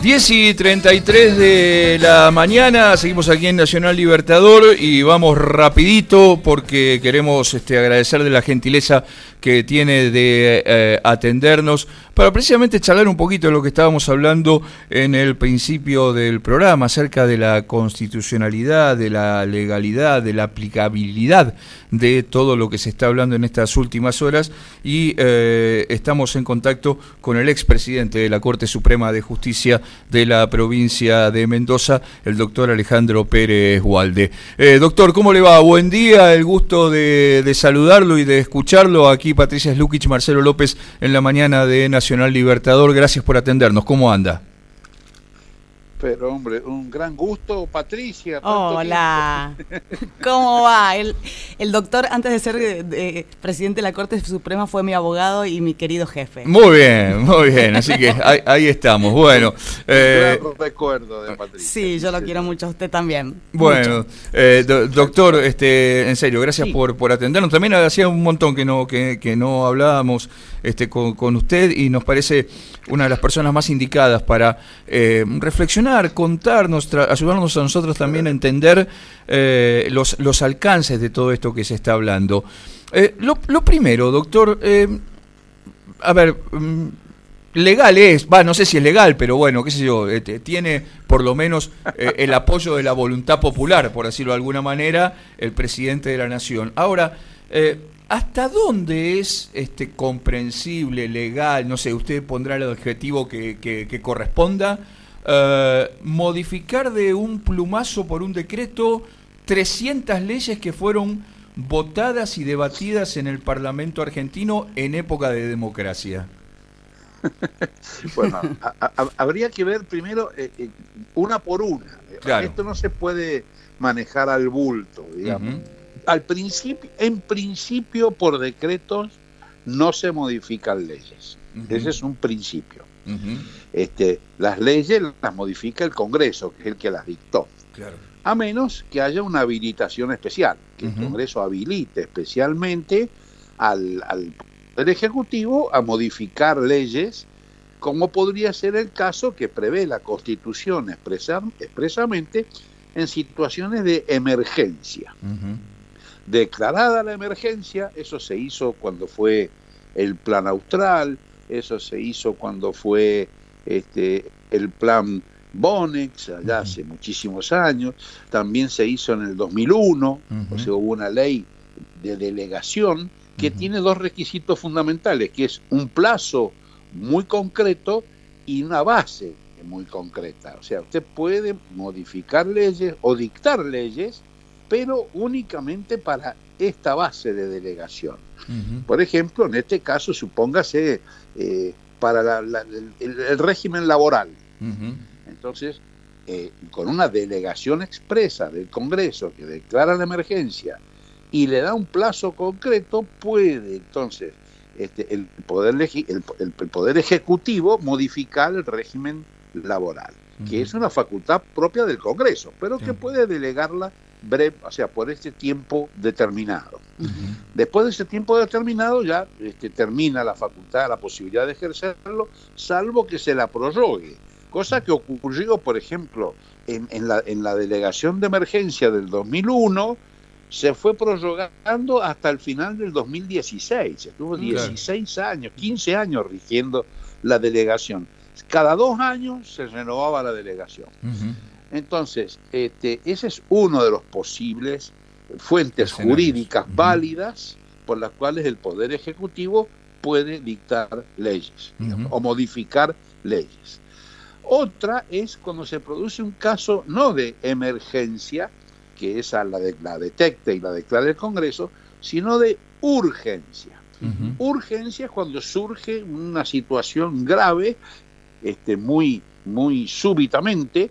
10:33 de la mañana, seguimos aquí en Nacional Libertador y vamos rapidito porque queremos agradecer de la gentileza que tiene de atendernos para precisamente charlar un poquito de lo que estábamos hablando en el principio del programa acerca de la constitucionalidad, de la legalidad, de la aplicabilidad de todo lo que se está hablando en estas últimas horas y estamos en contacto con el expresidente de la Corte Suprema de Justicia de la provincia de Mendoza, el doctor Alejandro Pérez Walde. Doctor, ¿cómo le va? Buen día, el gusto de saludarlo y de escucharlo. Aquí Patricia Slukic, Marcelo López en la mañana de Nacional Libertador. Gracias por atendernos. ¿Cómo anda? Pero hombre, un gran gusto, Patricia. Hola, ¿cómo va? El doctor, antes de ser presidente de la Corte Suprema, fue mi abogado y mi querido jefe. Muy bien, así que ahí estamos. Bueno, gran recuerdo de Patricia. Sí, yo lo quiero mucho, a usted también. Bueno, doctor, en serio, gracias sí. por atendernos. También hacía un montón que no hablábamos con usted y nos parece una de las personas más indicadas para reflexionar, contarnos, ayudarnos a nosotros también a entender los alcances de todo esto que se está hablando. Lo primero, doctor, a ver, legal es, no sé si es legal, pero bueno, qué sé yo, tiene por lo menos el apoyo de la voluntad popular, por decirlo de alguna manera, el presidente de la Nación. Ahora, ¿hasta dónde es comprensible, legal, no sé, usted pondrá el adjetivo que corresponda, modificar de un plumazo por un decreto 300 leyes que fueron votadas y debatidas en el Parlamento argentino en época de democracia? Bueno, habría que ver primero una por una. Claro. Esto no se puede manejar al bulto, digamos. En principio, por decretos no se modifican leyes. Ese es un principio. Las leyes las modifica el Congreso, que es el que las dictó. Claro. A menos que haya una habilitación especial, que el Congreso habilite especialmente al Poder Ejecutivo a modificar leyes, como podría ser el caso que prevé la Constitución expresamente en situaciones de emergencia. Declarada la emergencia, eso se hizo cuando fue el Plan Austral, eso se hizo cuando fue el Plan Bonex, allá hace muchísimos años, también se hizo en el 2001, o sea, hubo una ley de delegación que tiene dos requisitos fundamentales, que es un plazo muy concreto y una base muy concreta. O sea, usted puede modificar leyes o dictar leyes, pero únicamente para esta base de delegación. Por ejemplo, en este caso, supóngase para el régimen laboral. Entonces, con una delegación expresa del Congreso que declara la emergencia y le da un plazo concreto, puede entonces el Poder Ejecutivo modificar el régimen laboral, que es una facultad propia del Congreso, pero que puede delegarla breve, o sea, por este tiempo determinado. Después de ese tiempo determinado ya termina la facultad, la posibilidad de ejercerlo, salvo que se la prorrogue, cosa que ocurrió, por ejemplo, en la delegación de emergencia del 2001, se fue prorrogando hasta el final del 2016, estuvo 16 años, 15 años rigiendo la delegación. Cada 2 años se renovaba la delegación. Entonces, ese es uno de los posibles fuentes jurídicas válidas por las cuales el Poder Ejecutivo puede dictar leyes, digamos, o modificar leyes. Otra es cuando se produce un caso no de emergencia, que esa la detecta y la declara el Congreso, sino de urgencia. Urgencia es cuando surge una situación grave, muy súbitamente,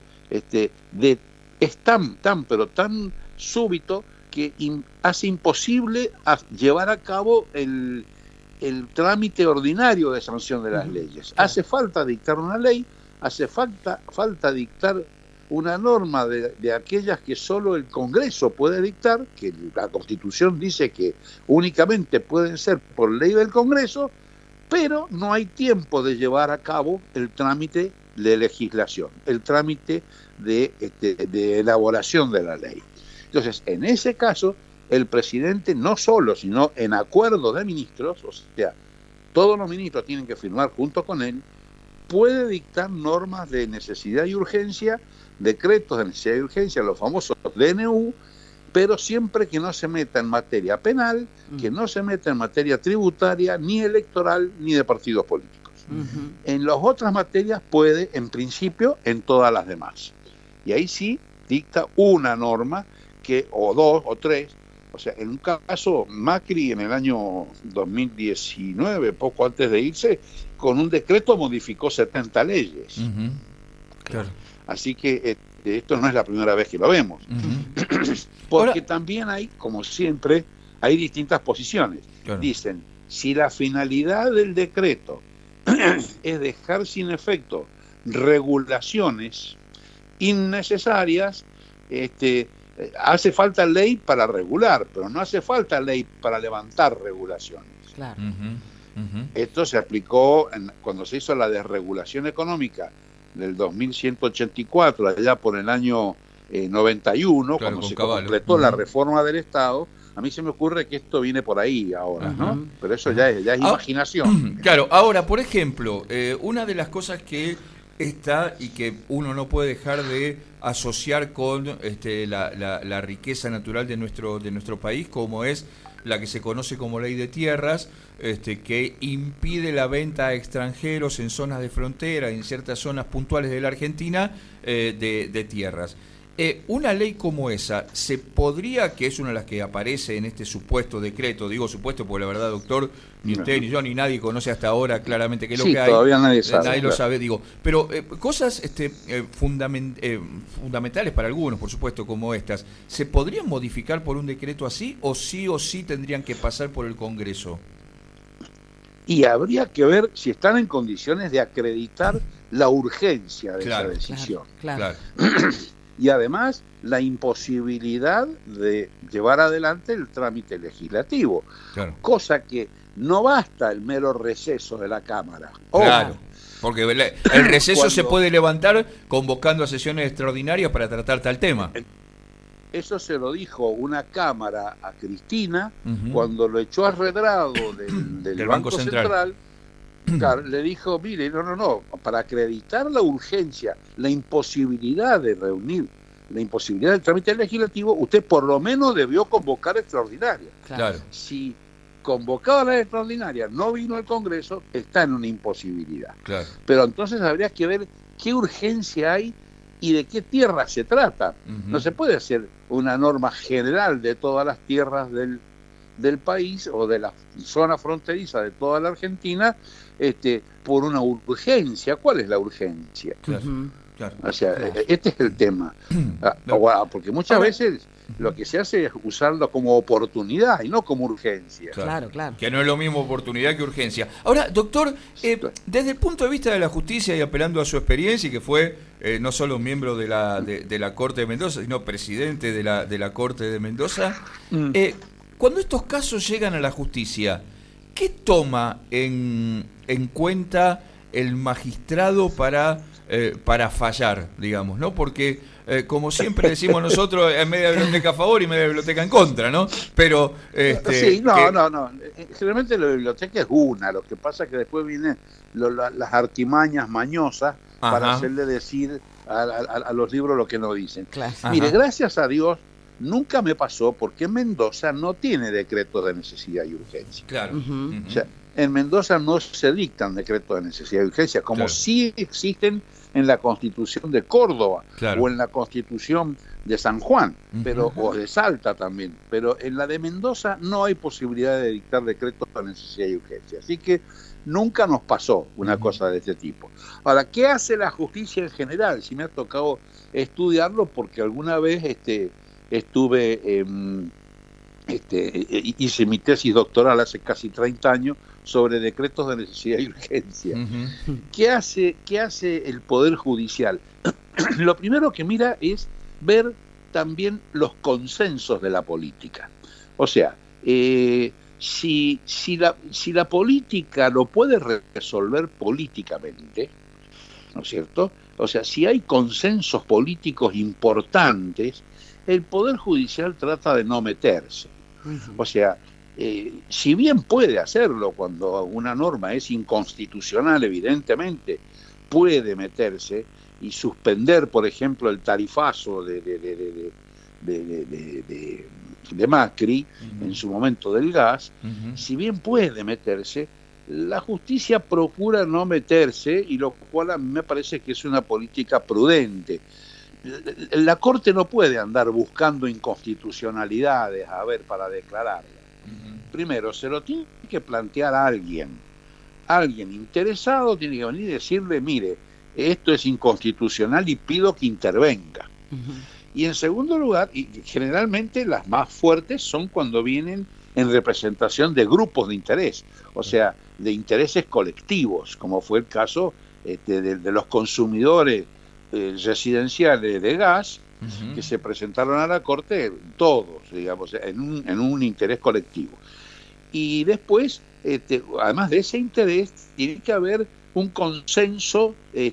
es tan súbito que hace imposible llevar a cabo el trámite ordinario de sanción de las leyes. Hace falta dictar una ley, hace falta dictar una norma de aquellas que solo el Congreso puede dictar, que la Constitución dice que únicamente pueden ser por ley del Congreso, pero no hay tiempo de llevar a cabo el trámite de legislación, el trámite de elaboración de la ley. Entonces, en ese caso, el presidente no solo, sino en acuerdo de ministros, o sea, todos los ministros tienen que firmar junto con él, puede dictar normas de necesidad y urgencia, decretos de necesidad y urgencia, los famosos DNU, pero siempre que no se meta en materia penal, que no se meta en materia tributaria, ni electoral, ni de partidos políticos. En las otras materias puede, en principio, en todas las demás. Y ahí sí dicta una norma, o dos o tres. O sea, en un caso, Macri en el año 2019, poco antes de irse, con un decreto modificó 70 leyes. Claro. Así que esto no es la primera vez que lo vemos. Porque también hay, como siempre, hay distintas posiciones. Claro. Dicen, si la finalidad del decreto es dejar sin efecto regulaciones innecesarias, hace falta ley para regular, pero no hace falta ley para levantar regulaciones. Claro. Esto se aplicó cuando se hizo la desregulación económica del 2184, allá por el año 91, claro, cuando se completó la reforma del Estado. A mí se me ocurre que esto viene por ahí ahora, ¿no? Pero eso ya es imaginación. Claro, ahora, por ejemplo, una de las cosas que está y que uno no puede dejar de asociar con la riqueza natural de nuestro país, como es la que se conoce como ley de tierras, que impide la venta a extranjeros en zonas de frontera, en ciertas zonas puntuales de la Argentina, de tierras. Una ley como esa, ¿se podría, que es una de las que aparece en este supuesto decreto, digo supuesto porque la verdad, doctor, ni usted ni yo ni nadie conoce hasta ahora claramente qué es lo que hay? Todavía nadie sabe. Nadie lo sabe, digo. Pero cosas fundamentales para algunos, por supuesto, como estas, ¿se podrían modificar por un decreto así o sí tendrían que pasar por el Congreso? Y habría que ver si están en condiciones de acreditar la urgencia de esa decisión. Claro. Y además la imposibilidad de llevar adelante el trámite legislativo, cosa que no basta el mero receso de la Cámara. Claro, porque el receso se puede levantar convocando a sesiones extraordinarias para tratar tal tema. Eso se lo dijo una Cámara a Cristina cuando lo echó arredrado del Banco Central. Claro, le dijo, mire, no, para acreditar la urgencia, la imposibilidad de reunir, la imposibilidad del trámite legislativo, usted por lo menos debió convocar extraordinaria. Claro. Si convocaba la extraordinaria no vino al Congreso, está en una imposibilidad. Claro. Pero entonces habría que ver qué urgencia hay y de qué tierra se trata. No se puede hacer una norma general de todas las tierras del país o de la zona fronteriza de toda la Argentina, por una urgencia. ¿Cuál es la urgencia? Claro. O sea, este es el tema. Porque muchas veces lo que se hace es usarlo como oportunidad y no como urgencia. Claro. Que no es lo mismo oportunidad que urgencia. Ahora, doctor, desde el punto de vista de la justicia y apelando a su experiencia, y que fue no solo miembro de la Corte de Mendoza, sino presidente de la Corte de Mendoza, cuando estos casos llegan a la justicia, ¿qué toma en cuenta el magistrado para fallar, digamos, ¿no? Porque, como siempre decimos nosotros, en media biblioteca a favor y media biblioteca en contra, ¿no? Pero, sí, no. Generalmente la biblioteca es una, lo que pasa es que después vienen las artimañas mañosas para hacerle decir a los libros lo que no dicen. Claro. Mire, gracias a Dios, nunca me pasó porque Mendoza no tiene decretos de necesidad y urgencia. Claro. O sea, en Mendoza no se dictan decretos de necesidad y urgencia, como sí existen en la Constitución de Córdoba o en la Constitución de San Juan, o de Salta también. Pero en la de Mendoza no hay posibilidad de dictar decretos de necesidad y urgencia. Así que nunca nos pasó una cosa de este tipo. Ahora, ¿qué hace la justicia en general? Si me ha tocado estudiarlo porque alguna vez estuve, hice mi tesis doctoral hace casi 30 años sobre decretos de necesidad y urgencia. ¿Qué hace el Poder Judicial? Lo primero que mira es ver también los consensos de la política. O sea, si la política lo puede resolver políticamente, ¿no es cierto? O sea, si hay consensos políticos importantes, el Poder Judicial trata de no meterse. O sea, si bien puede hacerlo cuando una norma es inconstitucional, evidentemente, puede meterse y suspender, por ejemplo, el tarifazo de Macri, en su momento del gas, si bien puede meterse, la justicia procura no meterse, y lo cual a mí me parece que es una política prudente. La Corte no puede andar buscando inconstitucionalidades, para declararla. Primero, se lo tiene que plantear a alguien interesado, tiene que venir y decirle, mire, esto es inconstitucional y pido que intervenga. Y en segundo lugar, y generalmente las más fuertes son cuando vienen en representación de grupos de interés, o sea, de intereses colectivos, como fue el caso de los consumidores residenciales de gas, que se presentaron a la Corte todos, digamos, en un interés colectivo. Y después, además de ese interés, tiene que haber un consenso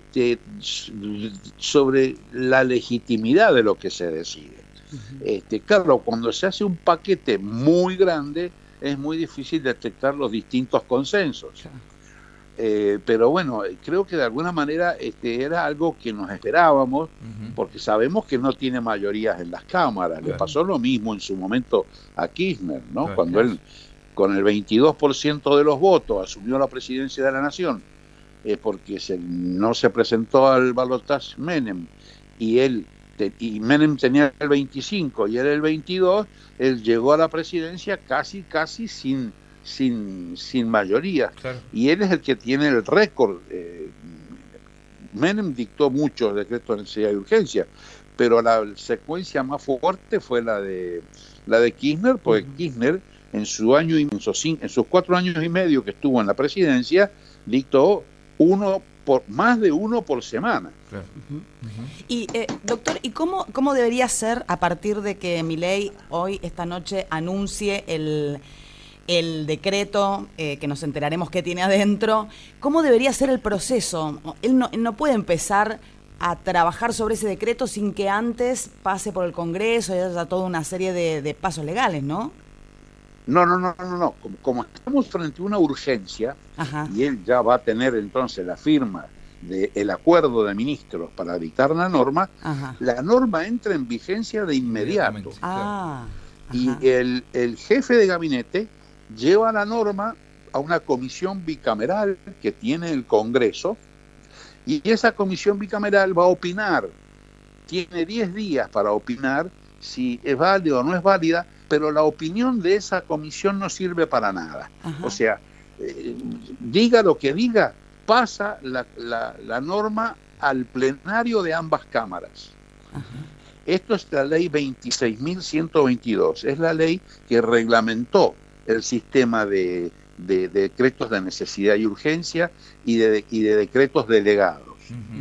sobre la legitimidad de lo que se decide. Claro, cuando se hace un paquete muy grande, es muy difícil detectar los distintos consensos. Pero bueno, creo que de alguna manera era algo que nos esperábamos, porque sabemos que no tiene mayorías en las cámaras. Le pasó lo mismo en su momento a Kirchner, ¿no? Cuando él, con el 22% de los votos, asumió la presidencia de la Nación, porque no se presentó al balotaje Menem, y Menem tenía el 25 y él el 22, él llegó a la presidencia casi sin mayoría. Y él es el que tiene el récord. Menem dictó muchos decretos de necesidad y urgencia, pero la secuencia más fuerte fue la de Kirchner, porque Kirchner en sus 4 años y medio que estuvo en la presidencia dictó más de uno por semana. Y doctor, ¿y cómo debería ser a partir de que Milei esta noche anuncie el decreto, que nos enteraremos qué tiene adentro? ¿Cómo debería ser el proceso? Él no puede empezar a trabajar sobre ese decreto sin que antes pase por el Congreso y haya toda una serie de pasos legales, ¿no? No. Como estamos frente a una urgencia, y él ya va a tener entonces la firma del acuerdo de ministros para dictar la norma, la norma entra en vigencia de inmediato. Y el jefe de gabinete lleva la norma a una comisión bicameral que tiene el Congreso, y esa comisión bicameral va a opinar. Tiene 10 días para opinar si es válida o no es válida, pero la opinión de esa comisión no sirve para nada. O sea, diga lo que diga, pasa la norma al plenario de ambas cámaras. Esto es la ley 26.122, es la ley que reglamentó el sistema de decretos de necesidad y urgencia y de decretos delegados.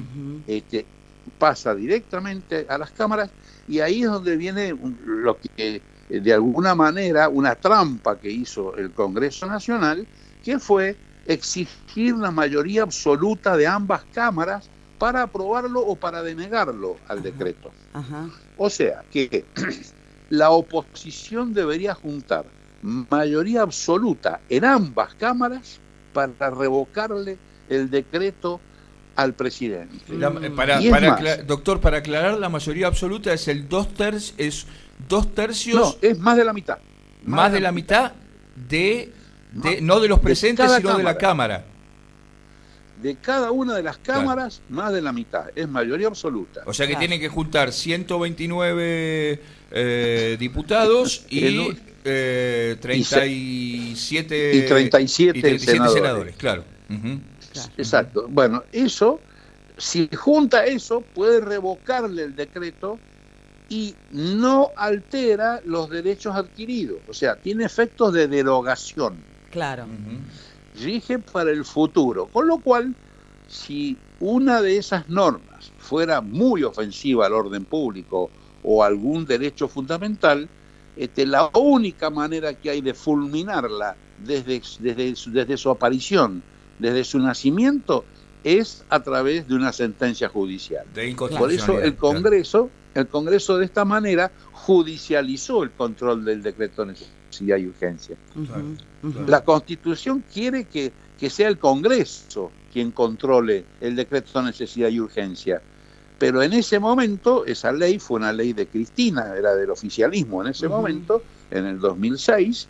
Pasa directamente a las cámaras, y ahí es donde viene lo que de alguna manera una trampa que hizo el Congreso Nacional, que fue exigir la mayoría absoluta de ambas cámaras para aprobarlo o para denegarlo al decreto. O sea que la oposición debería juntar mayoría absoluta en ambas cámaras para revocarle el decreto al presidente. Doctor, para aclarar, la mayoría absoluta es el 2 tercios. No, es más de la mitad. Más de la mitad no de los presentes, sino cámara. De la Cámara. De cada una de las cámaras, más de la mitad. Es mayoría absoluta. O sea que tienen que juntar 129 diputados y 37 senadores. Claro. Exacto. Bueno, si junta eso, puede revocarle el decreto y no altera los derechos adquiridos. O sea, tiene efectos de derogación. Claro. Rige para el futuro. Con lo cual, si una de esas normas fuera muy ofensiva al orden público o algún derecho fundamental, la única manera que hay de fulminarla desde su aparición, desde su nacimiento, es a través de una sentencia judicial. Por eso el Congreso de esta manera judicializó el control del decreto de necesidad y urgencia. La Constitución quiere que sea el Congreso quien controle el decreto de necesidad y urgencia. Pero en ese momento, esa ley fue una ley de Cristina, era del oficialismo en ese momento, en el 2006,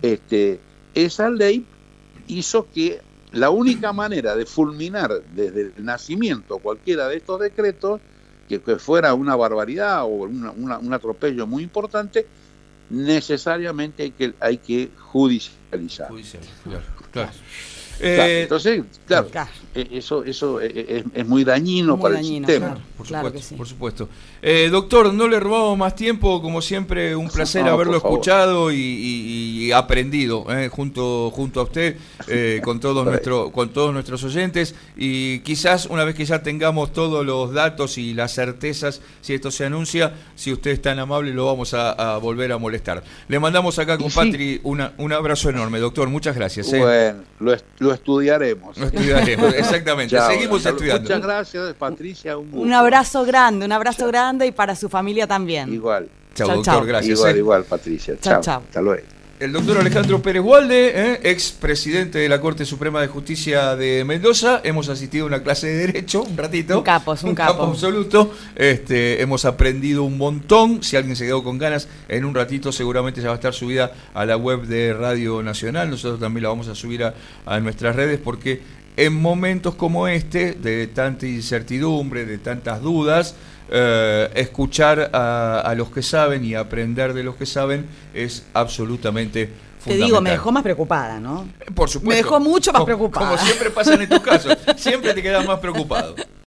esa ley hizo que la única manera de fulminar desde el nacimiento cualquiera de estos decretos, que fuera una barbaridad o un atropello muy importante, necesariamente hay que judicializar. Claro. Entonces, claro, eso es muy dañino para el sistema. Claro, por supuesto. Doctor, no le robamos más tiempo, como siempre, un placer haberlo escuchado y aprendido junto a usted, con todos nuestros oyentes, y quizás una vez que ya tengamos todos los datos y las certezas, si esto se anuncia, si usted es tan amable, lo vamos a volver a molestar. Le mandamos acá con Patri un abrazo enorme, doctor, muchas gracias. Bueno, lo estudiaremos. Exactamente. Seguimos estudiando. Muchas gracias, Patricia. Un abrazo grande y para su familia también. Igual. Chao, doctor, gracias. Igual, Patricia. Chao. Hasta luego. El doctor Alejandro Pérez Walde, ex presidente de la Corte Suprema de Justicia de Mendoza. Hemos asistido a una clase de Derecho un ratito. Es un capo absoluto. Hemos aprendido un montón. Si alguien se quedó con ganas, en un ratito seguramente ya va a estar subida a la web de Radio Nacional. Nosotros también la vamos a subir a nuestras redes, porque en momentos como este, de tanta incertidumbre, de tantas dudas, escuchar a los que saben y aprender de los que saben es absolutamente fundamental. Te digo, me dejó más preocupada, ¿no? Por supuesto. Me dejó mucho más preocupada. Como siempre pasa en estos casos, siempre te quedas más preocupado.